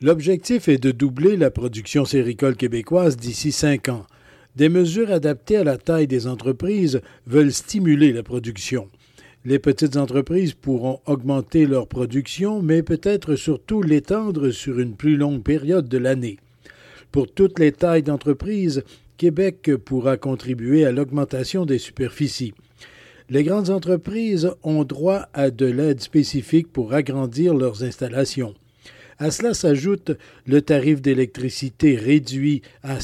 L'objectif est de doubler la production séricole québécoise d'ici 5 ans. Des mesures adaptées à la taille des entreprises veulent stimuler la production. Les petites entreprises pourront augmenter leur production, mais peut-être surtout l'étendre sur une plus longue période de l'année. Pour toutes les tailles d'entreprises, Québec pourra contribuer à l'augmentation des superficies. Les grandes entreprises ont droit à de l'aide spécifique pour agrandir leurs installations. À cela s'ajoute le tarif d'électricité réduit à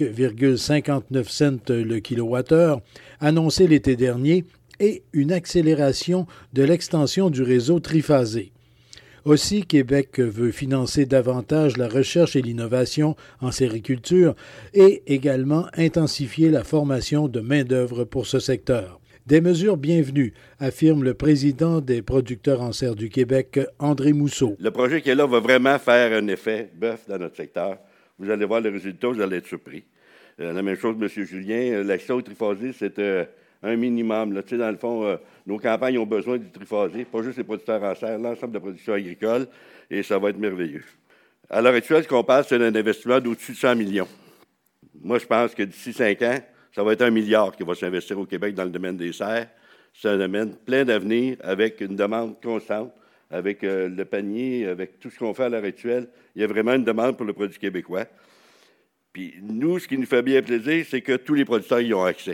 5,59 cents le kilowattheure, annoncé l'été dernier, et une accélération de l'extension du réseau triphasé. Aussi, Québec veut financer davantage la recherche et l'innovation en sériculture et également intensifier la formation de main-d'œuvre pour ce secteur. Des mesures bienvenues, affirme le président des producteurs en serre du Québec, André Mousseau. Le projet qui est là va vraiment faire un effet bœuf dans notre secteur. Vous allez voir le résultat, vous allez être surpris. La même chose, M. Julien, l'accès au triphasé, c'est un minimum. Là. Tu sais, dans le fond, nos campagnes ont besoin du triphasé, pas juste les producteurs en serre, l'ensemble de la production agricole, et ça va être merveilleux. À l'heure actuelle, ce qu'on parle, c'est un investissement d'au-dessus de 100 millions. Moi, je pense que d'ici 5 ans, ça va être 1 milliard qui va s'investir au Québec dans le domaine des serres. C'est un domaine plein d'avenir, avec une demande constante, avec le panier, avec tout ce qu'on fait à l'heure actuelle. Il y a vraiment une demande pour le produit québécois. Puis nous, ce qui nous fait bien plaisir, c'est que tous les producteurs y ont accès.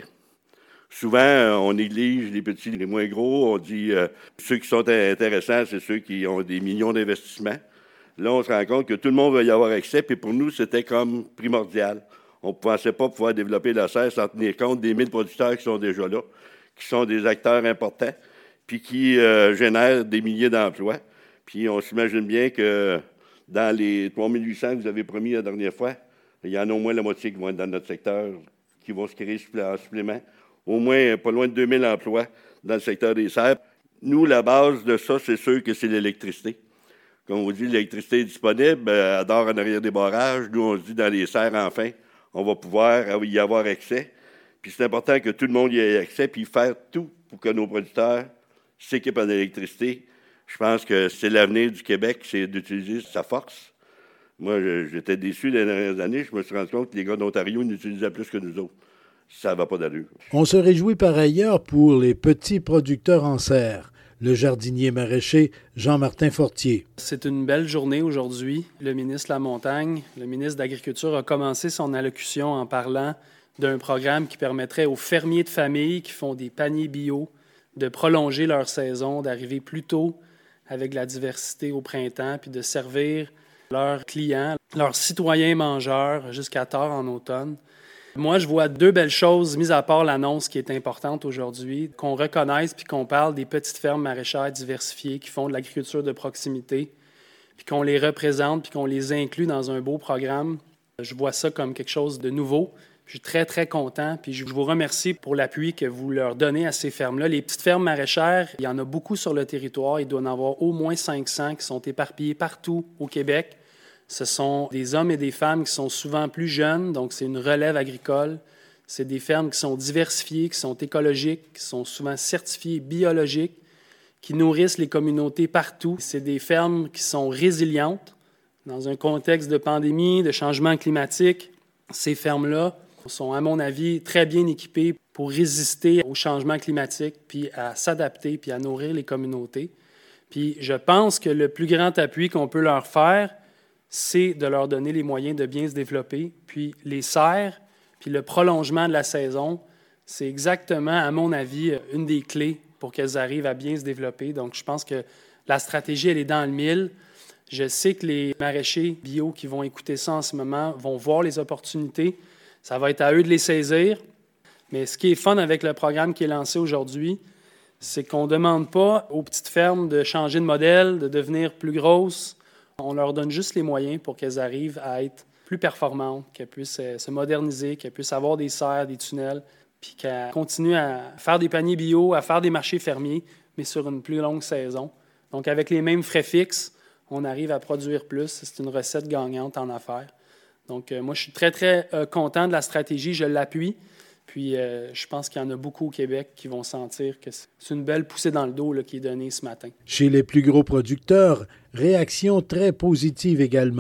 Souvent, on néglige les petits, les moins gros. On dit ceux qui sont intéressants, c'est ceux qui ont des millions d'investissements. Là, on se rend compte que tout le monde va y avoir accès, puis pour nous, c'était comme primordial. On ne pensait pas pouvoir développer la serre sans tenir compte des 1000 producteurs qui sont déjà là, qui sont des acteurs importants, puis qui génèrent des milliers d'emplois. Puis on s'imagine bien que dans les 3800 que vous avez promis la dernière fois, il y en a au moins la moitié qui vont être dans notre secteur, qui vont se créer en supplément. Au moins pas loin de 2000 emplois dans le secteur des serres. Nous, la base de ça, c'est sûr que c'est l'électricité. Comme on vous dit, l'électricité est disponible, elle dort en arrière des barrages. Nous, on se dit dans les serres, enfin, on va pouvoir y avoir accès. Puis c'est important que tout le monde y ait accès, puis faire tout pour que nos producteurs s'équipent en électricité. Je pense que c'est l'avenir du Québec, c'est d'utiliser sa force. Moi, j'étais déçu les dernières années. Je me suis rendu compte que les gars d'Ontario n'utilisaient plus que nous autres. Ça va pas d'allure. On se réjouit par ailleurs pour les petits producteurs en serre. Le jardinier maraîcher Jean-Martin Fortier. C'est une belle journée aujourd'hui. Le ministre Lamontagne, le ministre de l'Agriculture, a commencé son allocution en parlant d'un programme qui permettrait aux fermiers de famille qui font des paniers bio de prolonger leur saison, d'arriver plus tôt avec la diversité au printemps, puis de servir leurs clients, leurs citoyens mangeurs jusqu'à tard en automne. Moi, je vois deux belles choses, mis à part l'annonce qui est importante aujourd'hui, qu'on reconnaisse puis qu'on parle des petites fermes maraîchères diversifiées qui font de l'agriculture de proximité, puis qu'on les représente puis qu'on les inclut dans un beau programme. Je vois ça comme quelque chose de nouveau. Je suis très, très content, puis je vous remercie pour l'appui que vous leur donnez à ces fermes-là. Les petites fermes maraîchères, il y en a beaucoup sur le territoire. Il doit y en avoir au moins 500 qui sont éparpillées partout au Québec. Ce sont des hommes et des femmes qui sont souvent plus jeunes, donc c'est une relève agricole. C'est des fermes qui sont diversifiées, qui sont écologiques, qui sont souvent certifiées biologiques, qui nourrissent les communautés partout. C'est des fermes qui sont résilientes dans un contexte de pandémie, de changement climatique. Ces fermes-là sont, à mon avis, très bien équipées pour résister au changement climatique, puis à s'adapter, puis à nourrir les communautés. Puis je pense que le plus grand appui qu'on peut leur faire, c'est de leur donner les moyens de bien se développer. Puis les serres, puis le prolongement de la saison, c'est exactement, à mon avis, une des clés pour qu'elles arrivent à bien se développer. Donc, je pense que la stratégie, elle est dans le mille. Je sais que les maraîchers bio qui vont écouter ça en ce moment vont voir les opportunités. Ça va être à eux de les saisir. Mais ce qui est fun avec le programme qui est lancé aujourd'hui, c'est qu'on ne demande pas aux petites fermes de changer de modèle, de devenir plus grosses. On leur donne juste les moyens pour qu'elles arrivent à être plus performantes, qu'elles puissent se moderniser, qu'elles puissent avoir des serres, des tunnels, puis qu'elles continuent à faire des paniers bio, à faire des marchés fermiers, mais sur une plus longue saison. Donc, avec les mêmes frais fixes, on arrive à produire plus. C'est une recette gagnante en affaires. Donc, moi, je suis très, très content de la stratégie. Je l'appuie. Puis, je pense qu'il y en a beaucoup au Québec qui vont sentir que c'est une belle poussée dans le dos là, qui est donnée ce matin. Chez les plus gros producteurs, réaction très positive également.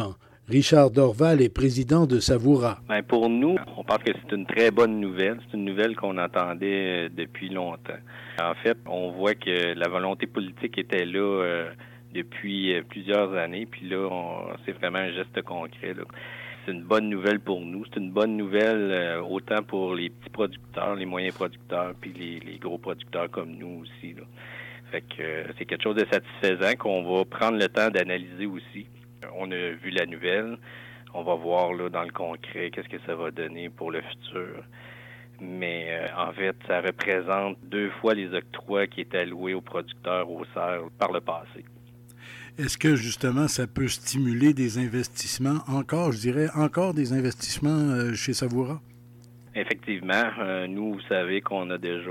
Richard Dorval est président de Savoura. Bien, pour nous, on pense que c'est une très bonne nouvelle. C'est une nouvelle qu'on attendait depuis longtemps. En fait, on voit que la volonté politique était là depuis plusieurs années. Puis là, c'est vraiment un geste concret, là. C'est une bonne nouvelle pour nous. C'est une bonne nouvelle autant pour les petits producteurs, les moyens producteurs, puis les gros producteurs comme nous aussi, là. Fait que c'est quelque chose de satisfaisant qu'on va prendre le temps d'analyser aussi. On a vu la nouvelle. On va voir là dans le concret qu'est-ce que ça va donner pour le futur. Mais en fait, ça représente 2 fois les octrois qui étaient alloués aux producteurs au cerf par le passé. Est-ce que, justement, ça peut stimuler des investissements, encore des investissements chez Savoura? Effectivement. Nous, vous savez qu'on a déjà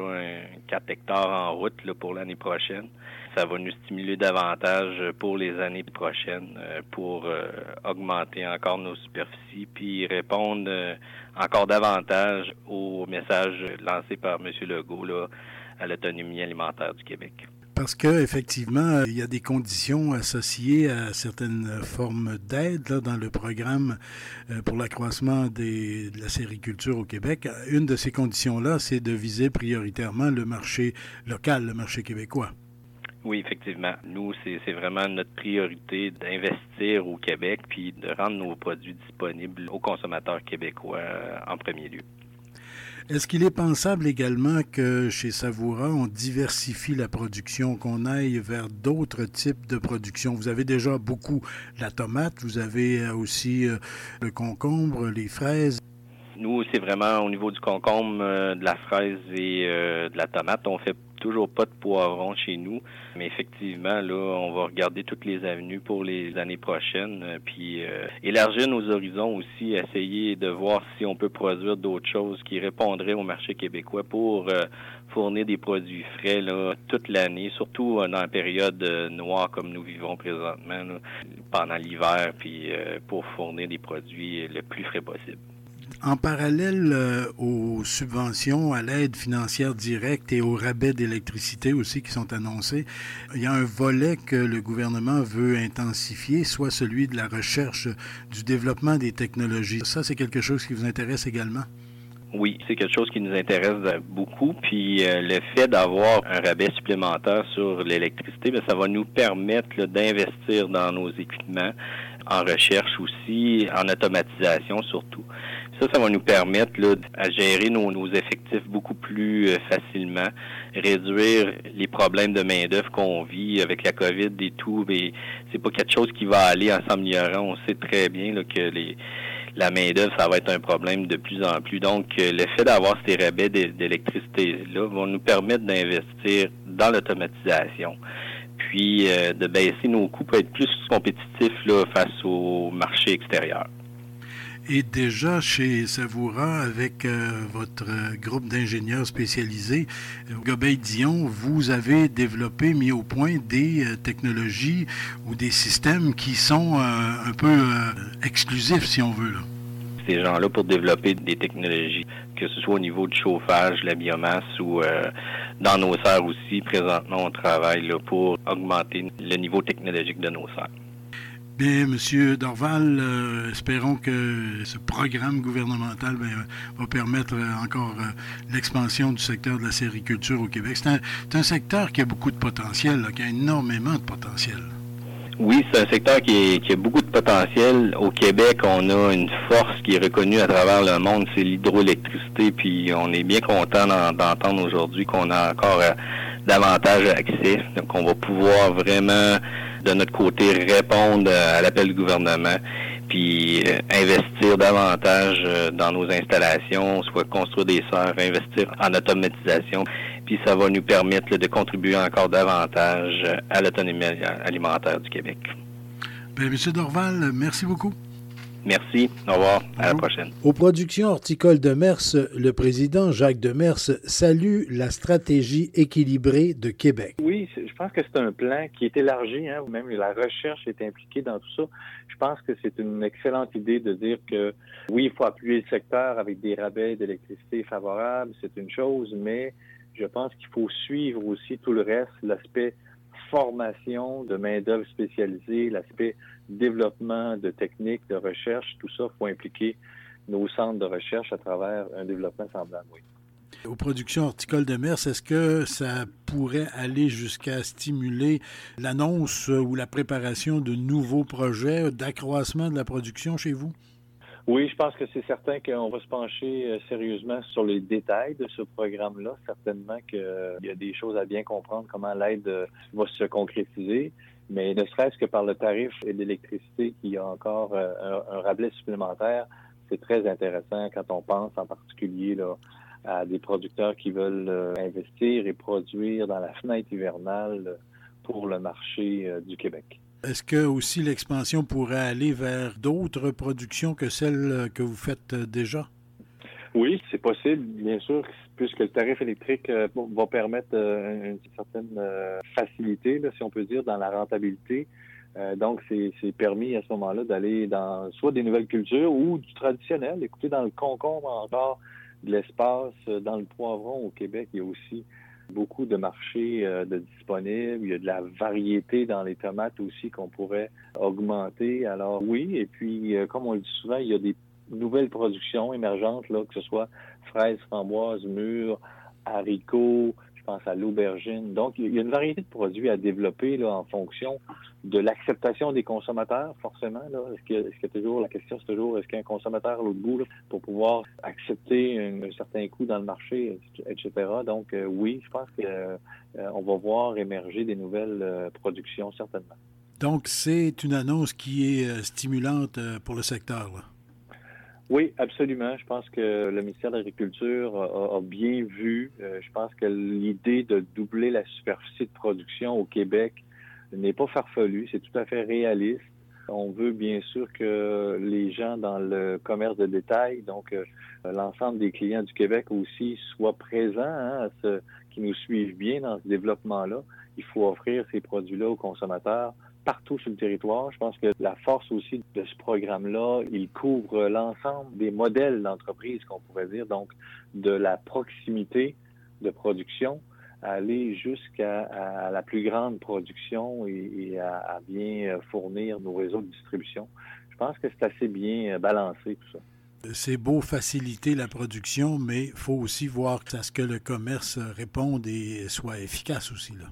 4 hectares en route là, pour l'année prochaine. Ça va nous stimuler davantage pour les années prochaines pour augmenter encore nos superficies puis répondre encore davantage au message lancé par M. Legault là, à l'autonomie alimentaire du Québec. Parce qu'effectivement, il y a des conditions associées à certaines formes d'aide là, dans le programme pour l'accroissement de la sériculture au Québec. Une de ces conditions-là, c'est de viser prioritairement le marché local, le marché québécois. Oui, effectivement. Nous, c'est vraiment notre priorité d'investir au Québec puis de rendre nos produits disponibles aux consommateurs québécois en premier lieu. Est-ce qu'il est pensable également que chez Savoura, on diversifie la production, qu'on aille vers d'autres types de production? Vous avez déjà beaucoup la tomate, vous avez aussi le concombre, les fraises. Nous, c'est vraiment au niveau du concombre, de la fraise et de la tomate. On fait toujours pas de poivrons chez nous, mais effectivement, là, on va regarder toutes les avenues pour les années prochaines, puis élargir nos horizons aussi, essayer de voir si on peut produire d'autres choses qui répondraient au marché québécois pour fournir des produits frais là, toute l'année, surtout dans la période noire comme nous vivons présentement, là, pendant l'hiver, puis pour fournir des produits le plus frais possible. En parallèle aux subventions, à l'aide financière directe et aux rabais d'électricité aussi qui sont annoncés, il y a un volet que le gouvernement veut intensifier, soit celui de la recherche, du développement des technologies. Ça, c'est quelque chose qui vous intéresse également? Oui, c'est quelque chose qui nous intéresse beaucoup. Puis le fait d'avoir un rabais supplémentaire sur l'électricité, bien, ça va nous permettre là, d'investir dans nos équipements, en recherche aussi, en automatisation surtout. Ça va nous permettre là, à gérer nos effectifs beaucoup plus facilement, réduire les problèmes de main-d'œuvre qu'on vit avec la COVID et tout. Mais c'est pas quelque chose qui va aller en s'améliorant. On sait très bien là, que la main-d'œuvre, ça va être un problème de plus en plus. Donc, le fait d'avoir ces rabais d'électricité-là va nous permettre d'investir dans l'automatisation. Puis, de baisser nos coûts pour être plus compétitifs là, face au marché extérieur. Et déjà chez Savoura, avec votre groupe d'ingénieurs spécialisés, Gobeil-Dion, vous avez développé, mis au point des technologies ou des systèmes qui sont un peu exclusifs, si on veut, là. Ces gens-là pour développer des technologies, que ce soit au niveau du chauffage, la biomasse ou dans nos serres aussi. Présentement, on travaille là, pour augmenter le niveau technologique de nos serres. Bien, M. Dorval, espérons que ce programme gouvernemental va permettre encore l'expansion du secteur de la sériculture au Québec. C'est un secteur qui a beaucoup de potentiel, là, qui a énormément de potentiel. Oui, c'est un secteur qui a beaucoup de potentiel. Au Québec, on a une force qui est reconnue à travers le monde, c'est l'hydroélectricité, puis on est bien content d'entendre aujourd'hui qu'on a encore davantage accès. Donc, on va pouvoir vraiment, de notre côté, répondre à l'appel du gouvernement, puis investir davantage dans nos installations, soit construire des serres, investir en automatisation, puis ça va nous permettre là, de contribuer encore davantage à l'autonomie alimentaire du Québec. Bien, M. Dorval, merci beaucoup. Merci. Au revoir. À la prochaine. Aux productions horticoles de Mers, le président Jacques Demers salue la stratégie équilibrée de Québec. Oui, je pense que c'est un plan qui est élargi, hein, même la recherche est impliquée dans tout ça. Je pense que c'est une excellente idée de dire que oui, il faut appuyer le secteur avec des rabais d'électricité favorables, c'est une chose, mais je pense qu'il faut suivre aussi tout le reste, l'aspect formation de main-d'œuvre spécialisée, l'aspect développement de techniques, de recherche, tout ça, il faut impliquer nos centres de recherche à travers un développement semblable, oui. Aux productions horticoles de Mers, est-ce que ça pourrait aller jusqu'à stimuler l'annonce ou la préparation de nouveaux projets d'accroissement de la production chez vous? Oui, je pense que c'est certain qu'on va se pencher sérieusement sur les détails de ce programme-là. Certainement qu'il y a des choses à bien comprendre, comment l'aide va se concrétiser. Mais ne serait-ce que par le tarif d'électricité qui a encore un rabais supplémentaire, c'est très intéressant quand on pense en particulier là, à des producteurs qui veulent investir et produire dans la fenêtre hivernale pour le marché du Québec. Est-ce que aussi l'expansion pourrait aller vers d'autres productions que celles que vous faites déjà? Oui, c'est possible, bien sûr, puisque le tarif électrique va permettre une certaine facilité, là, si on peut dire, dans la rentabilité. Donc, c'est permis à ce moment-là d'aller dans soit des nouvelles cultures ou du traditionnel. Écoutez, dans le concombre encore, de l'espace, dans le poivron au Québec, il y a aussi beaucoup de marchés de disponibles. Il y a de la variété dans les tomates aussi qu'on pourrait augmenter. Alors oui, et puis comme on le dit souvent, il y a des nouvelles productions émergentes, là, que ce soit fraises, framboises, mûres, haricots, je pense à l'aubergine. Donc, il y a une variété de produits à développer là, en fonction de l'acceptation des consommateurs, forcément. Là. Est-ce que toujours, la question c'est toujours, est-ce qu'un consommateur à l'autre bout, là, pour pouvoir accepter un certain coût dans le marché, etc. Donc, oui, je pense qu'on va voir émerger des nouvelles productions, certainement. Donc, c'est une annonce qui est stimulante pour le secteur, là. Oui, absolument. Je pense que le ministère de l'Agriculture a bien vu. Je pense que l'idée de doubler la superficie de production au Québec n'est pas farfelue. C'est tout à fait réaliste. On veut bien sûr que les gens dans le commerce de détail, donc l'ensemble des clients du Québec aussi, soient présents, qui nous suivent bien dans ce développement-là. Il faut offrir ces produits-là aux consommateurs partout sur le territoire. Je pense que la force aussi de ce programme-là, il couvre l'ensemble des modèles d'entreprise, qu'on pourrait dire, donc de la proximité de production, aller jusqu'à la plus grande production et à bien fournir nos réseaux de distribution. Je pense que c'est assez bien balancé tout ça. C'est beau faciliter la production, mais il faut aussi voir à ce que le commerce réponde et soit efficace aussi, là.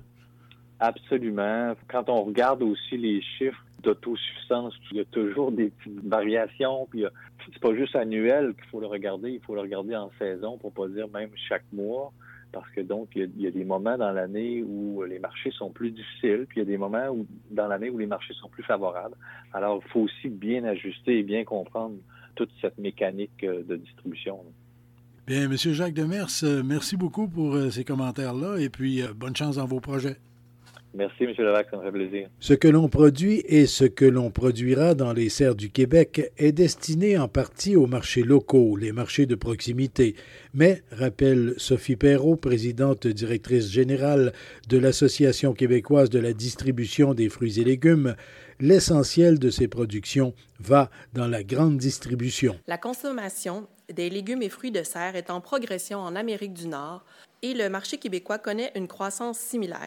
Absolument. Quand on regarde aussi les chiffres d'autosuffisance, il y a toujours des petites variations. Puis c'est pas juste annuel qu'il faut le regarder, il faut le regarder en saison, pour pas dire même chaque mois. Parce que donc, il y a des moments dans l'année où les marchés sont plus difficiles, puis il y a des moments dans l'année où les marchés sont plus favorables. Alors, il faut aussi bien ajuster et bien comprendre toute cette mécanique de distribution. Bien, M. Jacques Demers, merci beaucoup pour ces commentaires-là et puis bonne chance dans vos projets. Merci, M. Levac, ça me fait plaisir. Ce que l'on produit et ce que l'on produira dans les serres du Québec est destiné en partie aux marchés locaux, les marchés de proximité. Mais, rappelle Sophie Perrault, présidente directrice générale de l'Association québécoise de la distribution des fruits et légumes, l'essentiel de ces productions va dans la grande distribution. La consommation des légumes et fruits de serre est en progression en Amérique du Nord et le marché québécois connaît une croissance similaire.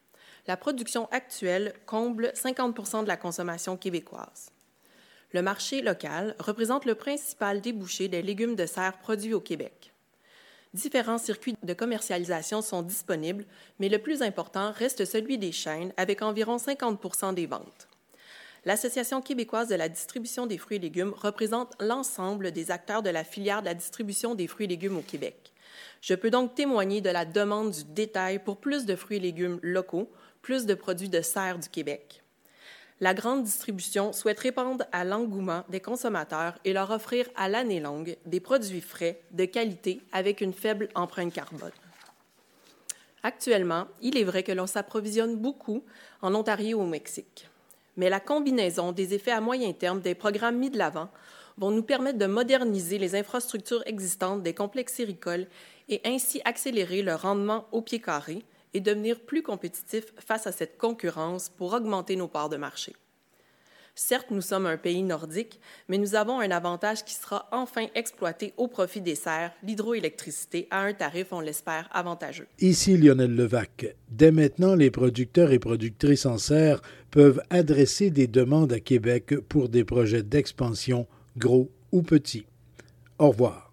La production actuelle comble 50% de la consommation québécoise. Le marché local représente le principal débouché des légumes de serre produits au Québec. Différents circuits de commercialisation sont disponibles, mais le plus important reste celui des chaînes, avec environ 50% des ventes. L'Association québécoise de la distribution des fruits et légumes représente l'ensemble des acteurs de la filière de la distribution des fruits et légumes au Québec. Je peux donc témoigner de la demande du détail pour plus de fruits et légumes locaux, plus de produits de serre du Québec. La grande distribution souhaite répondre à l'engouement des consommateurs et leur offrir à l'année longue des produits frais, de qualité, avec une faible empreinte carbone. Actuellement, il est vrai que l'on s'approvisionne beaucoup en Ontario ou au Mexique. Mais la combinaison des effets à moyen terme des programmes mis de l'avant vont nous permettre de moderniser les infrastructures existantes des complexes séricoles et ainsi accélérer le rendement au pied carré et devenir plus compétitifs face à cette concurrence pour augmenter nos parts de marché. Certes, nous sommes un pays nordique, mais nous avons un avantage qui sera enfin exploité au profit des serres, l'hydroélectricité, à un tarif, on l'espère, avantageux. Ici Lionel Levac. Dès maintenant, les producteurs et productrices en serre peuvent adresser des demandes à Québec pour des projets d'expansion, gros ou petits. Au revoir.